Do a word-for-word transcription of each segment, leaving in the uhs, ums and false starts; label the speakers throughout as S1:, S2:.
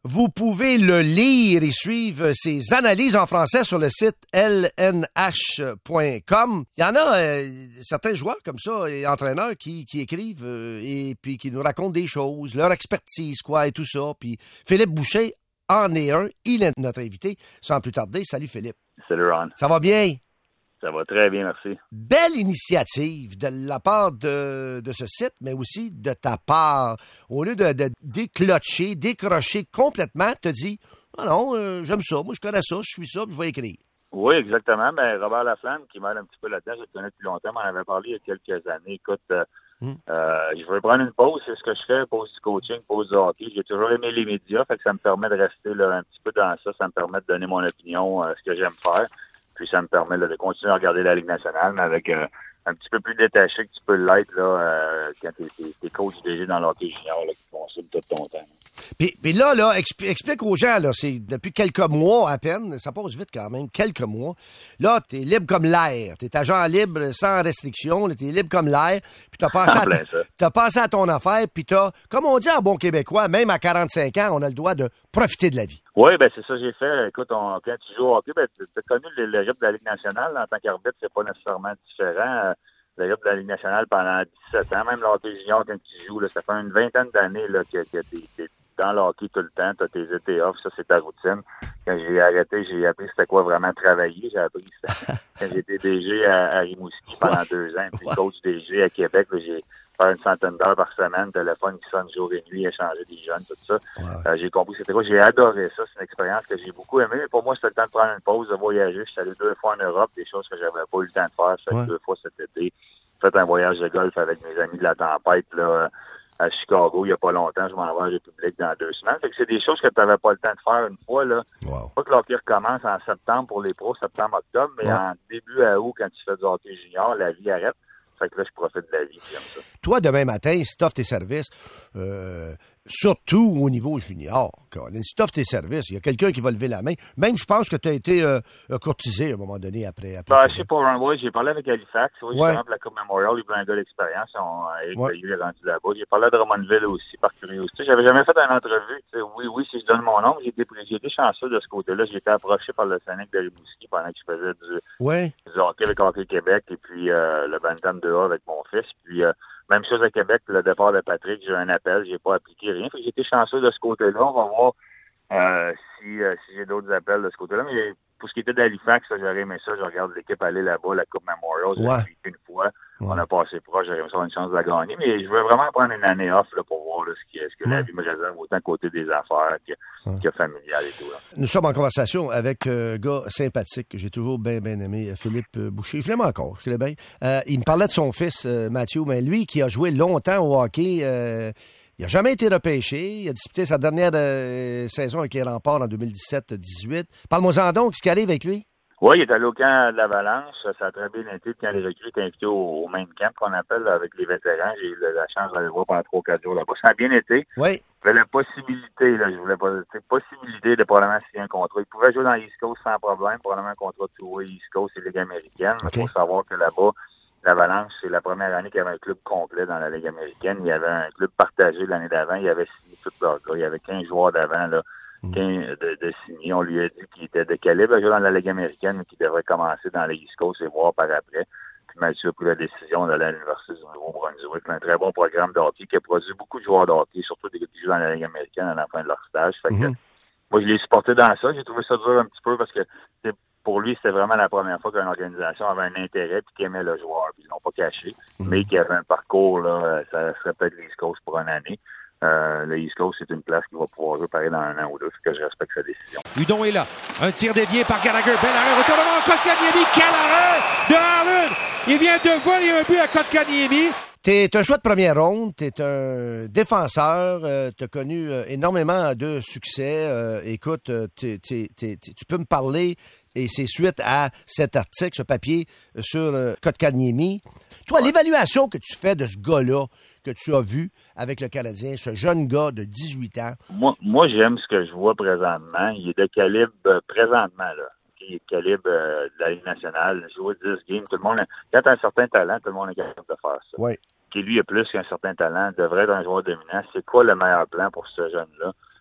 S1: Vous pouvez le lire et suivre ses analyses en français sur le site L N H point com. Il y en a euh, certains joueurs comme ça et entraîneurs qui, qui écrivent euh, et puis qui nous racontent des choses, leur expertise quoi et tout ça. Puis Philippe Boucher en est un. Il est notre invité. Sans plus tarder, salut Philippe.
S2: Salut Ron.
S1: Ça va bien?
S2: Ça va très bien, merci.
S1: Belle initiative de la part de, de ce site, mais aussi de ta part. Au lieu de, de déclocher, décrocher complètement, te dis « Ah non, euh, j'aime ça, moi je connais ça, je suis ça, je vais écrire. »
S2: Oui, exactement. Ben, Robert Laflamme, qui m'aide un petit peu là-dedans, je le connais depuis longtemps, m'en avait parlé il y a quelques années. Écoute, euh, mm. euh, je veux prendre une pause, c'est ce que je fais, pause du coaching, pause du hockey. J'ai toujours aimé les médias, fait que ça me permet de rester là, un petit peu dans ça, ça me permet de donner mon opinion, euh, ce que j'aime faire. Puis ça me permet là, de continuer à regarder la Ligue nationale, mais avec euh, un petit peu plus détaché que tu peux l'être là, euh, quand t'es, t'es, t'es coach D G dans l'hockey junior, là, qui consument tout ton temps.
S1: Puis, puis là, là, expl- explique aux gens, là, c'est depuis quelques mois à peine, ça passe vite quand même, quelques mois. Là, t'es libre comme l'air. T'es agent libre, sans restriction, là, t'es libre comme l'air. Puis t'as pensé, à ta, t'as pensé à ton affaire, puis t'as, comme on dit en bon québécois, même à quarante-cinq ans, on a le droit de profiter de la vie.
S2: Oui, ben c'est ça que j'ai fait. Écoute, on, quand tu joues au hockey, ben, tu as connu le, le rythme de la Ligue nationale. En tant qu'arbitre, c'est pas nécessairement différent. Le rythme de la Ligue nationale pendant dix-sept ans, même l'hockey junior, quand tu joues, là, ça fait une vingtaine d'années là, que, que t'es, t'es dans le hockey tout le temps. Tu as tes étés off, ça c'est ta routine. Quand j'ai arrêté, j'ai appris c'était quoi vraiment travailler. J'ai appris quand j'étais D G à, à Rimouski pendant deux ans, puis coach D G à Québec, là, j'ai fait une centaine d'heures par semaine, téléphone qui sonne jour et nuit, échanger des jeunes, tout ça. Ouais. Euh, j'ai compris c'était quoi. J'ai adoré ça. C'est une expérience que j'ai beaucoup aimée. Mais pour moi, c'était le temps de prendre une pause, de voyager. Je suis allé deux fois en Europe, des choses que j'avais pas eu le temps de faire. Je suis allé ouais. deux fois cet été. J'ai fait un voyage de golf avec mes amis de la tempête, là, à Chicago, il y a pas longtemps. Je m'en vais en République dans deux semaines. Fait que c'est des choses que tu n'avais pas le temps de faire une fois, là. Wow. Pas que l'hockey recommence en septembre pour les pros, septembre-octobre, mais ouais. en début à août, quand tu fais du hockey junior, la vie arrête. Fait que là, je profite de la vie. J'aime ça.
S1: Toi, demain matin, si t'offres tes services, euh, surtout au niveau junior, Colin, si t'offres tes services, il y a quelqu'un qui va lever la main. Même, je pense que tu as été euh, courtisé à un moment donné après. après
S2: ben, je sais pas, ouais, j'ai parlé avec Halifax. Oui, ouais. Justement, pour la Coupe Memorial, il y a eu un gars d'expérience. On, Eric ouais. Bayou est rendu là-bas. J'ai parlé à Drummondville aussi, par curiosité. J'avais jamais fait une entrevue. T'sais. Oui, oui, si je donne mon nom, j'ai été, j'ai été chanceux de ce côté-là. J'ai été approché par le Sénat de Rimouski pendant que je faisais du,
S1: ouais.
S2: du hockey avec Hockey Québec et puis euh, le Bantam deux A avec mon fils. Puis euh, même chose à Québec, le départ de Patrick, j'ai eu un appel, j'ai pas appliqué rien. Fait que j'ai été chanceux de ce côté-là. On va voir euh, si, euh, si j'ai d'autres appels de ce côté-là. Mais pour ce qui était d'Halifax, ça, j'aurais aimé ça. Je regarde l'équipe aller là-bas, la Coupe Memorial.
S1: Ouais.
S2: J'ai une fois.
S1: Ouais.
S2: On a passé proche, j'aurais aimé ça avoir une chance de la gagner. Mais je veux vraiment prendre une année off là, pour voir là, ce, qui, ce que ouais. la vie me réserve, autant côté des affaires que, ouais. que familial et tout. Là.
S1: Nous sommes en conversation avec un gars sympathique que j'ai toujours bien, bien aimé, Philippe Boucher. Je l'aime encore, je l'aime bien. Euh, il me parlait de son fils, euh, Mathieu, mais lui qui a joué longtemps au hockey, euh, il n'a jamais été repêché. Il a disputé sa dernière euh, saison avec les Remparts en deux mille dix-sept dix-huit. Parle-moi-en donc, ce qui arrive avec lui.
S2: Oui, il est allé au camp de l'Avalanche. Ça a très bien été quand les recrues étaient invités au, au main camp qu'on appelle là, avec les vétérans. J'ai eu la chance d'aller voir pendant trois ou quatre jours là-bas. Ça a bien été.
S1: Oui.
S2: Il avait la possibilité, là, je voulais pas, possibilité de probablement signer un contrat. Il pouvait jouer dans l'East Coast sans problème, probablement un contrat de two-way East Coast et Ligue américaine. Il okay. faut savoir que là-bas, l'Avalanche, c'est la première année qu'il y avait un club complet dans la Ligue américaine. Il y avait un club partagé l'année d'avant. Il y avait signé tout leur gars. Il y avait quinze joueurs d'avant, là. De, de signer. On lui a dit qu'il était de calibre à jouer dans la Ligue américaine, mais qu'il devrait commencer dans les East Coast et voir par après. Puis Mathieu a pris la décision d'aller à l'Université du Nouveau-Brunswick. Un très bon programme de hockey qui a produit beaucoup de joueurs de hockey, surtout des gars qui jouent dans la Ligue américaine à la fin de leur stage. Fait que, mm-hmm. moi, je l'ai supporté dans ça. J'ai trouvé ça dur un petit peu parce que pour lui, c'était vraiment la première fois qu'une organisation avait un intérêt et qu'il aimait le joueur. Puis ils l'ont pas caché, mm-hmm. mais qu'il avait un parcours, là, ça serait peut-être l'East Coast pour une année. Euh, le East Coast, c'est une place qui va pouvoir jouer pareil dans un an ou deux, fait que je respecte sa décision.
S3: Hudon est là. Un tir dévié par Gallagher. Bel arrêt, retournement, Kotkaniemi. Quel arrêt de Harlan! Il vient de voler un but à Kotkaniemi.
S1: T'es un choix de première ronde, t'es un défenseur, euh, t'as connu euh, énormément de succès. Euh, écoute, t'es, t'es, t'es, tu peux me parler, et c'est suite à cet article, ce papier sur euh, Kotkaniemi. Toi, ouais. l'évaluation que tu fais de ce gars-là, que tu as vu avec le Canadien, ce jeune gars de dix-huit ans.
S2: Moi, moi j'aime ce que je vois présentement. Il est de calibre euh, présentement, là. Il est de calibre euh, de la Ligue nationale. Jouer dix games, tout le monde, quand tu as un certain talent, tout le monde est capable de faire ça.
S1: Oui.
S2: Qui lui a plus qu'un certain talent, devrait être un joueur dominant. C'est quoi le meilleur plan pour ce jeune-là?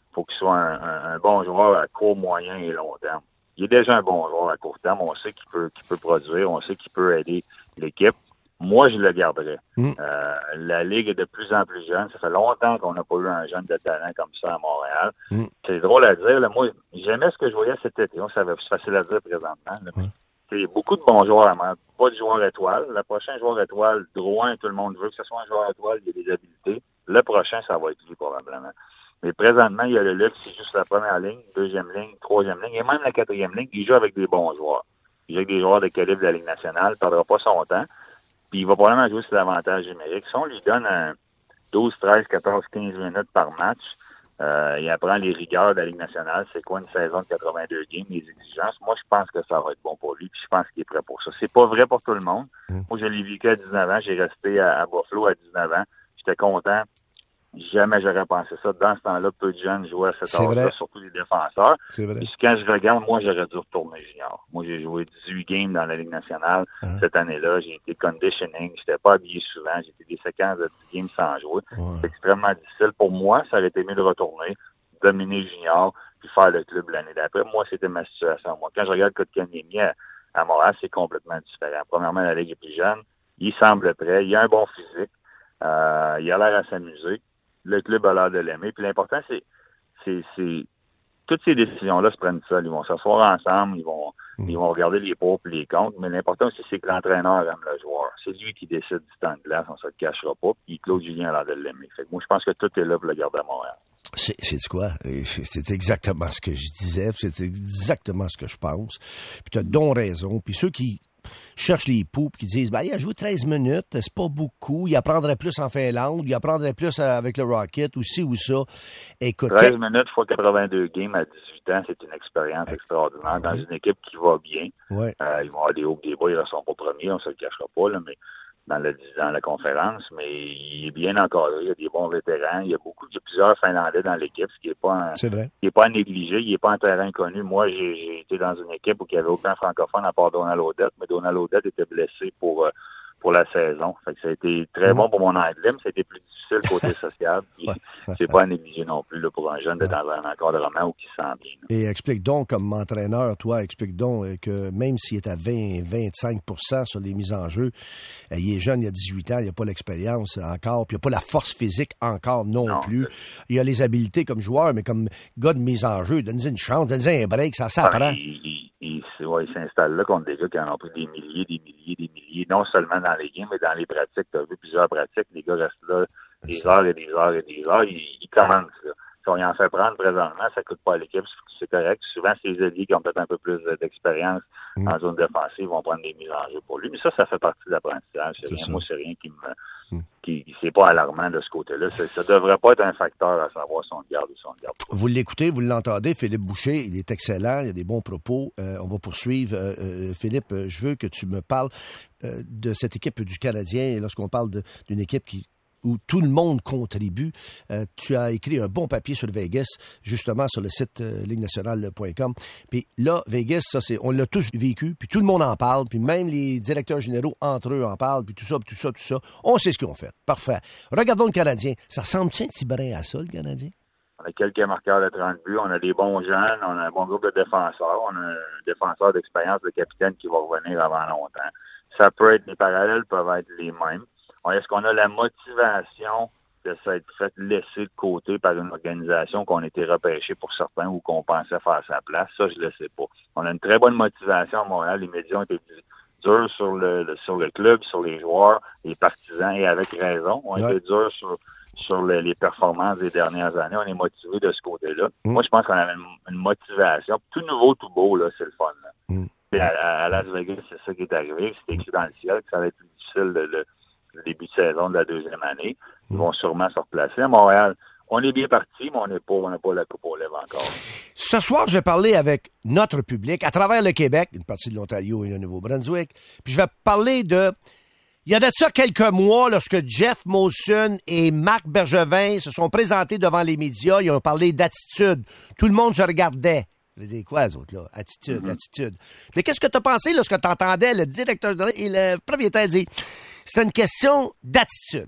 S2: faut qu'il soit un, un, un bon joueur à court, moyen et long terme. Il est déjà un bon joueur à court terme. On sait qu'il peut, qu'il peut produire. On sait qu'il peut aider l'équipe. Moi, je le garderais. Mm. Euh, la Ligue est de plus en plus jeune. Ça fait longtemps qu'on n'a pas eu un jeune de talent comme ça à Montréal. Mm. C'est drôle à dire. Là. Moi, j'aimais ce que je voyais cet été. Ça va, c'est facile à dire présentement. Là. Mm. Il y a beaucoup de bons joueurs, mais pas de joueurs étoiles. Le prochain joueur étoile, Drouin, tout le monde veut que ce soit un joueur étoile, il y a des habiletés. Le prochain, ça va être lui, probablement. Mais présentement, il y a le Luc qui joue sur la première ligne, deuxième ligne, troisième ligne, et même la quatrième ligne, il joue avec des bons joueurs. Il joue avec des joueurs de calibre de la Ligue nationale, il ne perdra pas son temps. Puis il va probablement jouer sur l'avantage numérique. Si on lui donne un douze, treize, quatorze, quinze minutes par match, Euh, il apprend les rigueurs de la Ligue nationale. C'est quoi une saison de quatre-vingt-deux games, les exigences. Moi, je pense que ça va être bon pour lui, puis je pense qu'il est prêt pour ça. C'est pas vrai pour tout le monde. Mm. Moi, je l'ai vécu à dix-neuf ans. J'ai resté à, à Buffalo à dix-neuf ans. J'étais content. Jamais j'aurais pensé ça. Dans ce temps-là, peu de jeunes jouaient à cet âge-là, surtout les défenseurs.
S1: C'est vrai.
S2: Et quand je regarde, moi, j'aurais dû retourner junior. Moi, j'ai joué dix-huit games dans la Ligue nationale uh-huh. cette année-là. J'ai été conditioning. J'étais pas habillé souvent. J'ai été des séquences de dix games sans jouer. Ouais. C'est extrêmement difficile. Pour moi, ça aurait été mieux de retourner, dominer junior, puis faire le club l'année d'après. Moi, c'était ma situation. Moi, quand je regarde Kotkaniemi à, à Montréal, c'est complètement différent. Premièrement, la Ligue est plus jeune. Il semble prêt. Il a un bon physique. Euh, il a l'air à s'amuser. Le club a l'air de l'aimer. Puis l'important, c'est, c'est, c'est toutes ces décisions-là se prennent seuls. Ils vont s'asseoir ensemble, ils vont, mmh. ils vont regarder les pour et les contre. Mais l'important aussi, c'est que l'entraîneur aime le joueur. C'est lui qui décide du temps de glace, on ne se le cachera pas. Puis Claude Julien a l'air de l'aimer. Fait que moi, je pense que tout est là pour le garder à Montréal.
S1: C'est, c'est quoi? C'est exactement ce que je disais. C'est exactement ce que je pense. Puis tu as donc raison. Puis ceux qui cherchent les poux qui disent ben, il a joué treize minutes, c'est pas beaucoup, il apprendrait plus en Finlande, il apprendrait plus avec le Rocket, ou ci ou ça. Écoute,
S2: treize minutes fois quatre-vingt-deux games à dix-huit ans, c'est une expérience ouais. extraordinaire. Dans ouais. une équipe qui va bien, ouais. euh, ils vont avoir des hauts et des bas, ils ne sont pas premiers, on ne se le cachera pas, là, mais dans, le, dans la conférence, mais il est bien encadré, il y a des bons vétérans, il y a beaucoup, il y a plusieurs Finlandais dans l'équipe, ce qui n'est pas, un,
S1: c'est vrai.
S2: Qui est pas à négliger, il n'est pas un terrain connu. Moi, j'ai, j'ai été dans une équipe où il n'y avait aucun francophone à part Donald Odette, mais Donald Odette était blessé pour euh, pour la saison. Fait que ça a été très mmh. bon pour mon anglais, mais ça a été plus difficile côté social. Puis ouais, ouais, c'est ouais. pas à négliger non plus là, pour un jeune d'être dans un encadrement où il se sent bien. Là.
S1: Et explique donc, comme entraîneur, toi, explique donc que même s'il est à vingt à vingt-cinq pour cent sur les mises en jeu, il est jeune, il a dix-huit ans, il n'a pas l'expérience encore, puis il n'a pas la force physique encore non, non plus. C'est... Il a les habiletés comme joueur, mais comme gars de mise en jeu, donne-lui une chance, donne-lui un break, ça s'apprend.
S2: Ah, il, il, il, il, ouais, il s'installe là contre des gars qui en ont pris des milliers, des milliers, des milliers, non seulement dans les games, mais dans les pratiques. Tu as vu plusieurs pratiques, les gars restent là des c'est heures ça. et des heures et des heures. Ils, ils commencent là. Si on y en fait prendre présentement, ça coûte pas à l'équipe, c'est correct. Souvent, c'est les alliés qui ont peut-être un peu plus d'expérience mmh. en zone défensive vont prendre des mises en jeu pour lui. Mais ça, ça fait partie de l'apprentissage. C'est c'est rien, moi, c'est rien qui me... Mmh. qui c'est pas alarmant de ce côté-là. Ça, ça devrait pas être un facteur à savoir si on le garde ou si on le garde pas.
S1: Vous l'écoutez, vous l'entendez, Philippe Boucher, il est excellent, il a des bons propos. Euh, on va poursuivre. Euh, euh, Philippe, je veux que tu me parles euh, de cette équipe du Canadien. Lorsqu'on parle de, d'une équipe qui où tout le monde contribue. Euh, tu as écrit un bon papier sur Vegas, justement sur le site euh, ligue nationale point com. Puis là, Vegas, ça c'est, on l'a tous vécu, puis tout le monde en parle, puis même les directeurs généraux entre eux en parlent, puis tout ça, puis tout ça, tout ça. On sait ce qu'ils ont fait. Parfait. Regardons le Canadien. Ça ressemble-tu un petit brin à ça, le Canadien?
S2: On a quelques marqueurs de trente buts, on a des bons jeunes, on a un bon groupe de défenseurs, on a un défenseur d'expérience de capitaine qui va revenir avant longtemps. Ça peut être, les parallèles peuvent être les mêmes. Est-ce qu'on a la motivation de s'être fait laisser de côté par une organisation qu'on était repêché pour certains ou qu'on pensait faire sa place? Ça, je le sais pas. On a une très bonne motivation à Montréal. Les médias ont été durs sur le, le sur le club, sur les joueurs, les partisans, et avec raison. On a ouais. été durs sur sur le, les performances des dernières années. On est motivé de ce côté-là. Mm. Moi, je pense qu'on avait une, une motivation. Tout nouveau, tout beau, là, c'est le fun. Là. Mm. À, à Las Vegas, c'est ça qui est arrivé. C'était écrit dans le ciel que ça allait être plus difficile de le le début de saison de la deuxième année. Ils vont sûrement se replacer. À Montréal, on est bien parti, mais on n'est pas, on n'a pas la coupe aux lèvres encore.
S1: Ce soir, je vais parler avec notre public à travers le Québec, une partie de l'Ontario et le Nouveau-Brunswick. Puis je vais parler de... Il y a de ça quelques mois, lorsque Jeff Molson et Marc Bergevin se sont présentés devant les médias, ils ont parlé d'attitude. Tout le monde se regardait. Je dis quoi, les autres, là? Attitude, mm-hmm. attitude. Mais qu'est-ce que tu as pensé lorsque tu entendais le directeur et le propriétaire dire c'était une question d'attitude?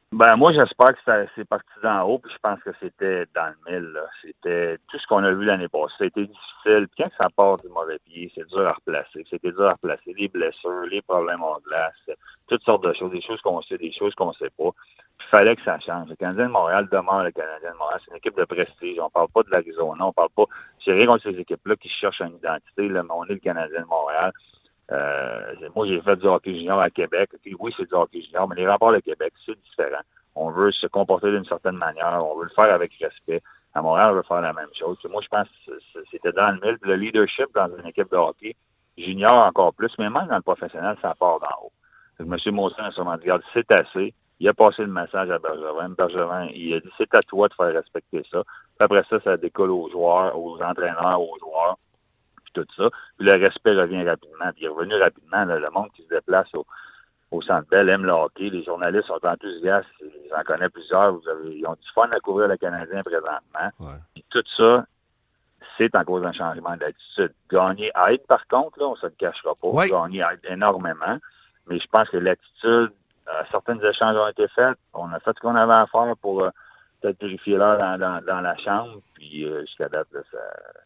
S2: Ben moi j'espère que ça, c'est parti d'en haut, puis je pense que c'était dans le mille. Là. C'était tout ce qu'on a vu l'année passée. Ça a été difficile. Puis quand ça part du mauvais pied, c'est dur à replacer. C'était dur à replacer. Les blessures, les problèmes en glace, toutes sortes de choses, des choses qu'on sait, des choses qu'on sait pas. Puis il fallait que ça change. Le Canadien de Montréal demeure le Canadien de Montréal. C'est une équipe de prestige. On parle pas de l'Arizona, on parle pas. J'ai rien contre ces équipes-là qui cherchent une identité. Là, mais on est le Canadien de Montréal. Euh, moi, j'ai fait du hockey junior à Québec. Puis oui, c'est du hockey junior, mais les rapports de Québec, c'est différent. On veut se comporter d'une certaine manière. On veut le faire avec respect. À Montréal, on veut faire la même chose. Puis moi, je pense que c'était dans le mille. Le leadership dans une équipe de hockey junior encore plus, mais même dans le professionnel, ça part d'en haut. M. Monson a sûrement dit, regarde, c'est assez. Il a passé le message à Bergevin. Bergevin, il a dit, c'est à toi de faire respecter ça. Puis après ça, ça décolle aux joueurs, aux entraîneurs, aux joueurs. Tout ça. Puis le respect revient rapidement. Puis il est revenu rapidement. Là, le monde qui se déplace au, au Centre Bell aime le hockey. Les journalistes sont enthousiastes. J'en connais plusieurs. Vous avez, ils ont du fun à couvrir le Canadien présentement.
S1: Ouais.
S2: Puis tout ça, c'est en cause d'un changement d'attitude. Gagner aide, par contre, là, on ne se le cachera pas.
S1: Ouais.
S2: Gagner aide énormément. Mais je pense que l'attitude, euh, certaines échanges ont été faits. On a fait ce qu'on avait à faire pour euh, peut-être purifier l'air dans, dans, dans la chambre. Puis euh, jusqu'à date, là, ça...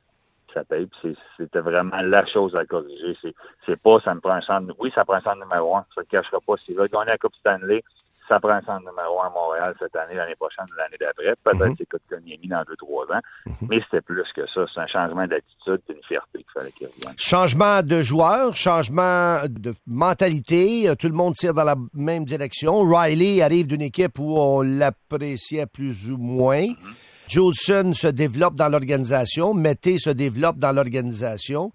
S2: ça paye, puis c'était vraiment la chose à corriger. C'est, c'est pas, ça me prend un centre, oui, ça prend un centre numéro un, ça ne cachera pas. S'il veut gagner la Coupe Stanley, ça prend un centre numéro un à Montréal cette année, l'année prochaine, l'année d'après. Peut-être mm-hmm. c'est Kotkaniemi dans deux, trois ans. Mm-hmm. Mais c'était plus que ça. C'est un changement d'attitude et une fierté qu'il fallait qu'il revienne.
S1: Changement de joueur, changement de mentalité. Tout le monde tire dans la même direction. Riley arrive d'une équipe où on l'appréciait plus ou moins. Mm-hmm. Juleson se développe dans l'organisation. Mété se développe dans l'organisation.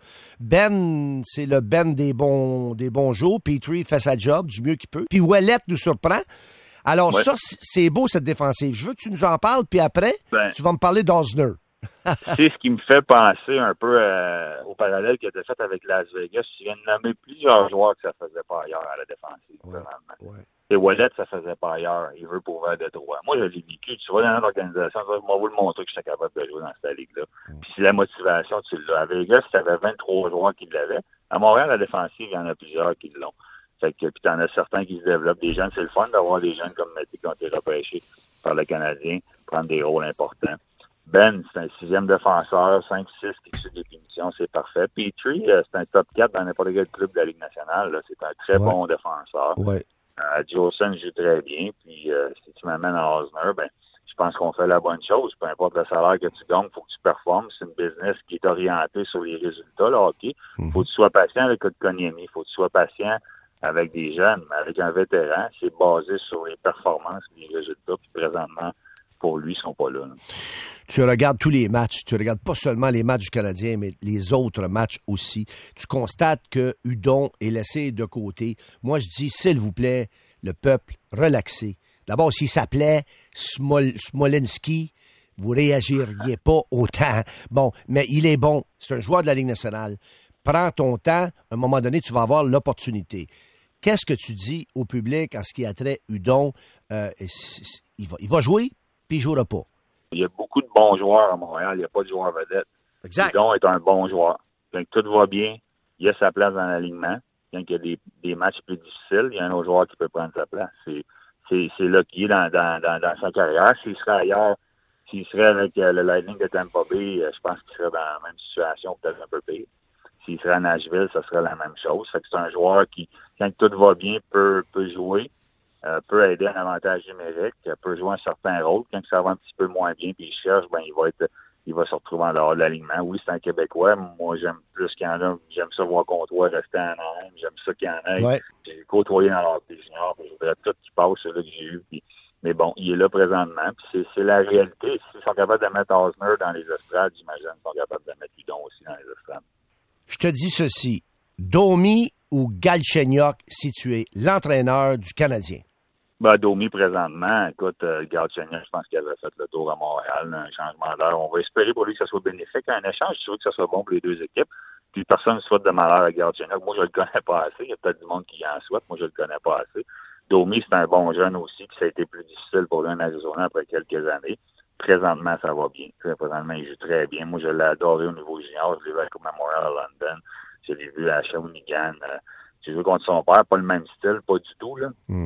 S1: Ben, c'est le Ben des bons, des bons jours. Petrie fait sa job du mieux qu'il peut. Puis Ouellet nous surprend. Alors ouais. ça, c'est beau, cette défensive. Je veux que tu nous en parles, puis après, ben, tu vas me parler d'Osner.
S2: C'est ce qui me fait penser un peu euh, au parallèle qui a été fait avec Las Vegas. Tu viens de nommer plusieurs joueurs que ça faisait pas ailleurs à la défensive.
S1: Ouais, ouais.
S2: Et Ouellet, ça faisait pas ailleurs. Il veut pouvoir de droit. Moi, je l'ai vécu. Tu vas dans notre organisation, tu vas vous le montrer que j'étais capable de jouer dans cette ligue-là. Mm. Puis si la motivation, tu l'as. À Vegas, tu avais vingt-trois joueurs qui l'avaient. À Montréal, la défensive, il y en a plusieurs qui l'ont. Fait que, puis t'en as certains qui se développent. Des jeunes, c'est le fun d'avoir des jeunes comme Mété qui ont été repêchés par le Canadien, prendre des rôles importants. Ben, c'est un sixième défenseur, cinq six qui suit des punitions, c'est parfait. Petrie, c'est un top quatre dans n'importe quel club de la Ligue nationale. Là. C'est un très ouais. bon défenseur.
S1: Ouais.
S2: Euh, Juleson joue très bien. Puis euh, si tu m'amènes à Osner, ben, je pense qu'on fait la bonne chose. Peu importe le salaire que tu gagnes, il faut que tu performes. C'est une business qui est orientée sur les résultats, là, OK. Mm-hmm. Faut que tu sois patient avec Kotkaniemi. Faut que tu sois patient avec des jeunes, avec un vétéran. C'est basé sur les performances et les résultats. Puis présentement, pour lui, ils ne sont pas là, là.
S1: Tu regardes tous les matchs. Tu regardes pas seulement les matchs du Canadien, mais les autres matchs aussi. Tu constates que Hudon est laissé de côté. Moi, je dis, s'il vous plaît, le peuple, relaxez. D'abord, s'il s'appelait Smol- Smolinski, vous réagiriez pas autant. Bon, mais il est bon. C'est un joueur de la Ligue nationale. Prends ton temps. À un moment donné, tu vas avoir l'opportunité. Qu'est-ce que tu dis au public en ce qui a trait Hudon? Euh, il, va, il va jouer, puis il ne jouera pas.
S2: Il y a beaucoup de bons joueurs à Montréal. Il n'y a pas de joueur vedette.
S1: Exact.
S2: Hudon est un bon joueur. Donc, tout va bien. Il a sa place dans l'alignement. Quand il y a des, des matchs plus difficiles, il y a un autre joueur qui peut prendre sa place. C'est, c'est, c'est là qu'il est dans, dans, dans, dans sa carrière. S'il serait ailleurs, s'il serait avec euh, le Lightning de Tampa Bay, euh, je pense qu'il serait dans la même situation, peut-être un peu pire. S'il serait à Nashville, ça serait la même chose. Fait que c'est un joueur qui, quand tout va bien, peut, peut jouer. Euh, peut aider un avantage numérique, euh, peut jouer un certain rôle. Quand ça va un petit peu moins bien, puis il cherche, ben il va être, il va se retrouver en dehors de l'alignement. Oui, c'est un Québécois. Moi, j'aime plus qu'il y en a. J'aime ça voir Comtois rester en Inde. J'aime ça qu'il y en ait.
S1: Ouais.
S2: J'ai côtoyé dans l'Hockey junior. Je voudrais tout qui passe, celui que j'ai eu. Puis, mais bon, il est là présentement. Puis c'est, c'est la réalité. S'ils sont capables de mettre Osner dans les estrades, j'imagine qu'ils sont capables de mettre Hudon aussi dans les estrades.
S1: Je te dis ceci. Domi ou Galchenyuk, si tu es l'entraîneur du Canadien?
S2: Ben, Domi, présentement, écoute, euh, Galchenyuk, je pense qu'il avait fait le tour à Montréal, un changement d'air. On va espérer pour lui que ça soit bénéfique. Un échange, je veux que ça soit bon pour les deux équipes. Puis personne ne souhaite de malheur à Galchenyuk. Moi, je le connais pas assez. Il y a peut-être du monde qui en souhaite. Moi, je le connais pas assez. Domi, c'est un bon jeune aussi, puis ça a été plus difficile pour lui en Arizona après quelques années. Présentement, ça va bien. Présentement, il joue très bien. Moi, je l'ai adoré au niveau junior. Je l'ai vu à Coupe Memorial à London. Je l'ai vu à Shawinigan. Euh, j'ai joué contre son père. Pas le même style, pas du tout, là.
S1: Non.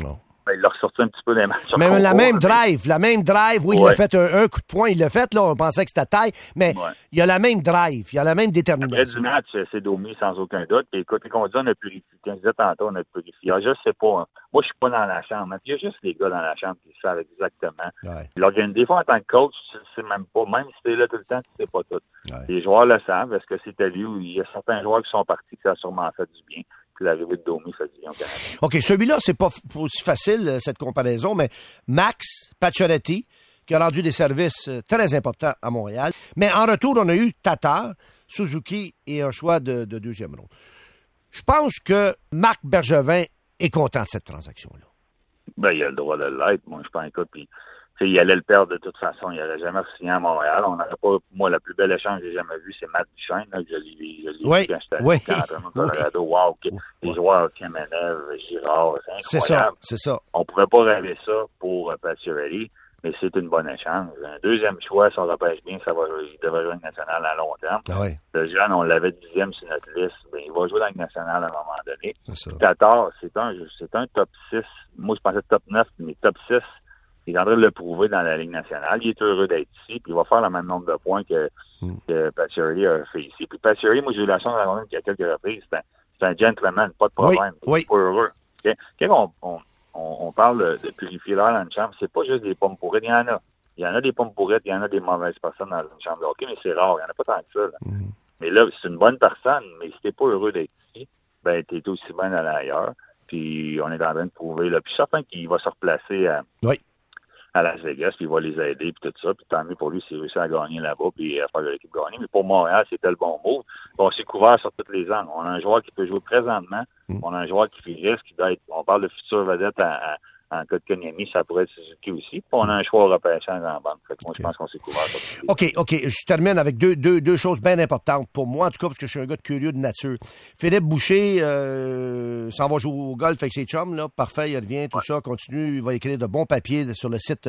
S2: Ben, il l'a ressorti un petit peu des matchs.
S1: Mais la même
S2: mais...
S1: drive, la même drive, oui, ouais. il a fait un, un coup de poing, il l'a fait, là, on pensait que c'était taille, mais ouais. il a la même drive, il a la même détermination.
S2: Après du match, c'est Domi sans aucun doute. Puis écoute, quand on dit on a purifié, quand je disais tantôt, on a purifié. Je sais pas, hein. Moi, je suis pas dans la chambre. Il y a juste les gars dans la chambre qui savent exactement. Ouais. Des fois, en tant que coach, tu sais même pas, même si t'es là tout le temps, tu sais pas tout. Ouais. Les joueurs le savent. Est-ce que c'était lui ou il y a certains joueurs qui sont partis, que ça a sûrement fait du bien. Puis l'arrivée de Domi fait du bien au Canada.
S1: OK, celui-là, c'est pas aussi facile, cette comparaison, mais Max Pacioretty, qui a rendu des services très importants à Montréal. Mais en retour, on a eu Tatar, Suzuki et un choix de, de deuxième ronde. Je pense que Marc Bergevin est content de cette transaction-là.
S2: Ben, il a le droit de l'être. Moi, je pense que puis, il allait le perdre de toute façon. Il n'aurait jamais signé à Montréal. On n'aurait pas, moi, le plus bel échange que j'ai jamais vu, c'est Matt Duchesne. Là, je l'ai, je l'ai
S1: oui,
S2: vu quand j'étais
S1: oui,
S2: au Colorado. Oui. Wow, okay. Les oui. joueurs Kamenev, Girard, c'est incroyable.
S1: C'est ça, c'est ça.
S2: On ne pourrait pas rêver ça pour uh, Pacioretty, mais c'est une bonne échange. Un deuxième choix, si on repêche bien, ça va jouer, il devrait jouer une nationale à long terme.
S1: Ah oui.
S2: Le jeune, on l'avait dixième sur notre liste, ben, il va jouer dans une nationale à un moment donné.
S1: C'est
S2: Tatar, c'est un, c'est un top six. Moi, je pensais top neuf, mais top six. Il est en train de le prouver dans la Ligue nationale. Il est heureux d'être ici, puis il va faire le même nombre de points que, mm. que Pacioretty a fait ici. Puis Pacioretty, moi, j'ai eu la chance de la rencontrer il y a quelques reprises. C'est un, c'est un gentleman, pas de problème.
S1: Oui, oui.
S2: Il est pas heureux. Okay? Quand on, on, on, on parle de, de purifier l'air dans une chambre, c'est pas juste des pommes pourrites. Il y en a. Il y en a des pommes pourrites, il y en a des mauvaises personnes dans une chambre de hockey, mais c'est rare. Il n'y en a pas tant que ça. Là. Mm. Mais là, c'est une bonne personne, mais si t'es pas heureux d'être ici, ben, t'es aussi bien d'aller ailleurs. Puis on est en train de prouver, là. Puis certain qu'il va se replacer à...
S1: Oui.
S2: à Las Vegas, puis il va les aider, puis tout ça, puis tant mieux pour lui s'il réussit à gagner là-bas, puis à faire de l'équipe gagner. Mais pour Montréal, c'était le bon move. On s'est couvert sur toutes les angles. On a un joueur qui peut jouer présentement, mm. on a un joueur qui risque, qui doit être, on parle de futur vedette à, à, en cas de Kotkaniemi, ça pourrait être Suzuki aussi, puis on a un choix au repêchage en banque. Fait que moi, okay. je pense qu'on s'est couvert sur toutes les
S1: OK, OK, je termine avec deux, deux, deux choses bien importantes pour moi, en tout cas, parce que je suis un gars de curieux de nature. Philippe Boucher euh, s'en va jouer au golf avec ses chums, là, parfait, il revient, tout ouais. ça, continue, il va écrire de bons papiers sur le site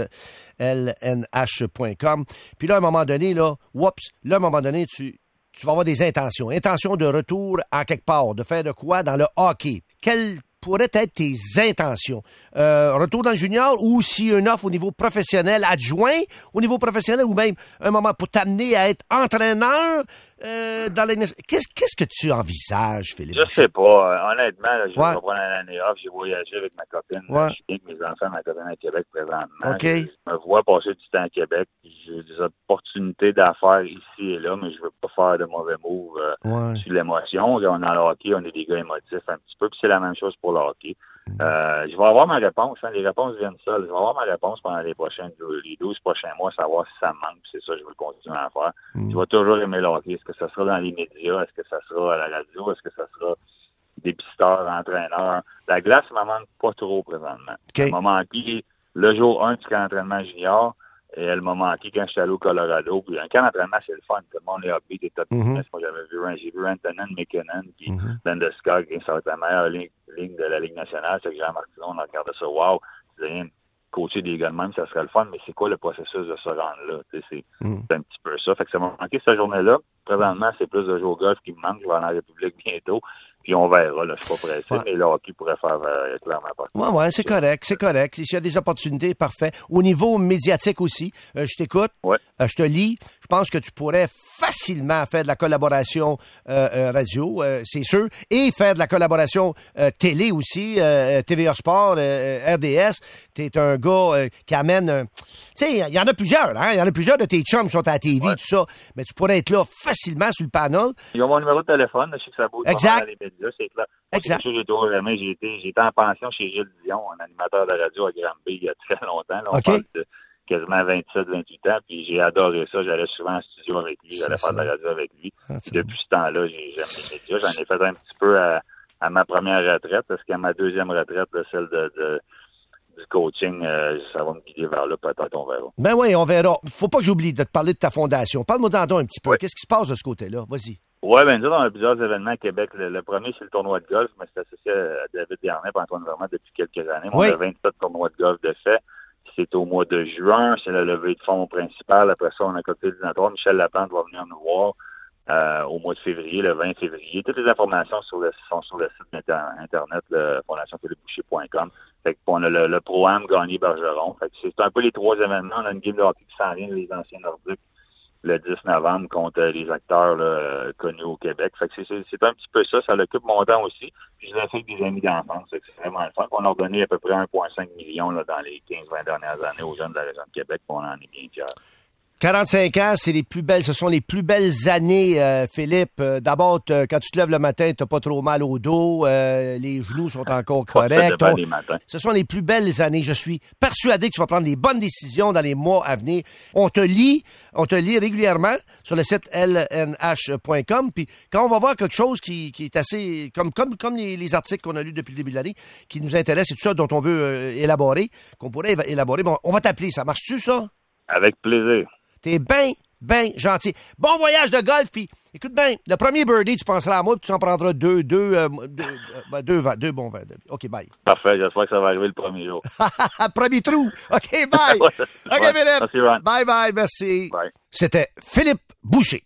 S1: L N H point com. Puis là, à un moment donné, là, whoops, là, à un moment donné, tu, tu vas avoir des intentions. Intentions de retour à quelque part, de faire de quoi dans le hockey. Quel pourraient être tes intentions? Euh, retour dans le junior ou si une offre au niveau professionnel adjoint, au niveau professionnel ou même un moment pour t'amener à être entraîneur euh, dans les... Qu'est-ce, qu'est-ce que tu envisages, Philippe?
S2: Je sais pas. Honnêtement, là, je ouais. vais prendre l'année off. J'ai voyagé avec ma copine. Ouais. Je suis avec mes enfants, ma copine à Québec présentement.
S1: Okay.
S2: Je me vois passer du temps à Québec. J'ai des opportunités d'affaires ici et là, mais je veux pas faire de mauvais moves euh, ouais. sur l'émotion. Là, on est dans le hockey, on est des gars émotifs un petit peu, puis c'est la même chose pour le hockey. Euh, je vais avoir ma réponse. Hein, les réponses viennent seules. Je vais avoir ma réponse pendant les prochaines les douze prochains mois, savoir si ça me manque. C'est ça que je veux continuer à faire. Mm. Je vais toujours aimer le hockey. Est-ce que ça sera dans les médias? Est-ce que ça sera à la radio? Est-ce que ça sera dépisteur, entraîneur? La glace me manque pas trop présentement. Okay. Elle m'a manqué le jour un du camp d'entraînement junior et elle m'a manqué quand j'étais allé au Colorado. Puis un camp d'entraînement, c'est le fun. Tout le monde est upbeat, des top mm-hmm. Moi, j'avais vu, j'ai vu Antonin McKinnon puis mm-hmm. Landeskog, ça va être la meilleure ligne, ligne de la Ligue nationale. C'est que Jean Martineau, on regardait ça. Wow! C'est coacher des gars de même, ça serait le fun, mais c'est quoi le processus de se rendre là? C'est, mm. c'est un petit peu ça. Fait que ça m'a manqué cette journée-là. Présentement, c'est plus de jouer au golf qui me manque. Je vais aller en République bientôt. Puis on verra, là, je suis pas pressé, ouais. mais le hockey pourrait faire euh, clairement partie.
S1: Ouais, ouais, c'est correct, c'est correct. S'il y a des opportunités, parfait. Au niveau médiatique aussi, euh, je t'écoute,
S2: ouais.
S1: euh, je te lis. Je pense que tu pourrais facilement faire de la collaboration euh, euh, radio, euh, c'est sûr, et faire de la collaboration euh, télé aussi, euh, T V A Sport, euh, R D S. T'es un gars euh, qui amène... Euh, tu sais, il y en a plusieurs, hein? Il y en a plusieurs de tes chums qui sont à la T V, ouais. tout ça. Mais tu pourrais être là facilement sur le panel.
S2: Ils ont mon numéro de téléphone, je sais que ça bouge.
S1: Exact.
S2: Là, c'est clair.
S1: Exact.
S2: J'ai toujours aimé. J'ai été, j'ai été en pension chez Gilles Dion, un animateur de radio à Granby il y a très longtemps. Là, on
S1: okay.
S2: parle de quasiment vingt-sept vingt-huit ans, puis j'ai adoré ça. J'allais souvent en studio avec lui, j'allais faire de la radio avec lui. Ah, depuis ce temps-là, j'ai, j'aime les médias. J'en ai fait un petit peu à, à ma première retraite, parce qu'à ma deuxième retraite, là, celle de, de du coaching, euh, ça va me guider vers là, peut-être, on verra.
S1: Ben oui, on verra. Faut pas que j'oublie de te parler de ta fondation. Parle-moi d'en un petit peu. Oui. Qu'est-ce qui se passe de ce côté-là? Vas-y.
S2: Oui, bien, nous, on a plusieurs événements à Québec. Le, le premier, c'est le tournoi de golf, mais c'est associé à David Dernay et Antoine Vermette depuis quelques années.
S1: Oui.
S2: On a vingt-sept tournois de golf de fait. C'est au mois de juin. C'est la levée de fonds principale. Après ça, on a un cocktail dînatoire. Michel Laplante va venir nous voir euh, au mois de février, le vingt février. Toutes les informations sur le, sont sur le site internet, le fondation philippe boucher point com. Fait qu'on a le, le Pro-Am Gagné Bergeron. Fait que c'est un peu les trois événements. On a une game de hockey qui s'en vient, les anciens Nordiques, le dix novembre contre les acteurs là, connus au Québec. Fait que c'est, c'est, c'est un petit peu ça, ça l'occupe mon temps aussi. Puis je l'ai fait avec des amis d'enfance, c'est vraiment le fun. On a redonné à peu près un virgule cinq million là, dans les quinze vingt dernières années aux jeunes de la région de Québec, puis on en est bien fiers.
S1: quarante-cinq ans, c'est les plus belles, ce sont les plus belles années, euh, Philippe. Euh, d'abord, quand tu te lèves le matin, t'as pas trop mal au dos, euh, les genoux sont encore corrects. On, ce sont les plus belles années. Je suis persuadé que tu vas prendre les bonnes décisions dans les mois à venir. On te lit, on te lit régulièrement sur le site L N H point com. Puis quand on va voir quelque chose qui, qui est assez, comme comme comme les, les articles qu'on a lus depuis le début de l'année, qui nous intéressent et tout ça dont on veut euh, élaborer, qu'on pourrait élaborer, bon, on va t'appeler. Ça marche-tu ça?
S2: Avec plaisir.
S1: T'es bien, bien gentil. Bon voyage de golf, puis écoute bien, le premier birdie, tu penseras à moi, puis tu en prendras deux, deux, euh, deux, euh, deux, deux, deux bons verres. OK, bye.
S2: Parfait, j'espère que ça va arriver le premier jour.
S1: Premier trou. OK, bye. OK,
S2: ouais.
S1: Philippe.
S2: Merci, Ron.
S1: Bye, bye, merci.
S2: Bye.
S1: C'était Philippe Boucher.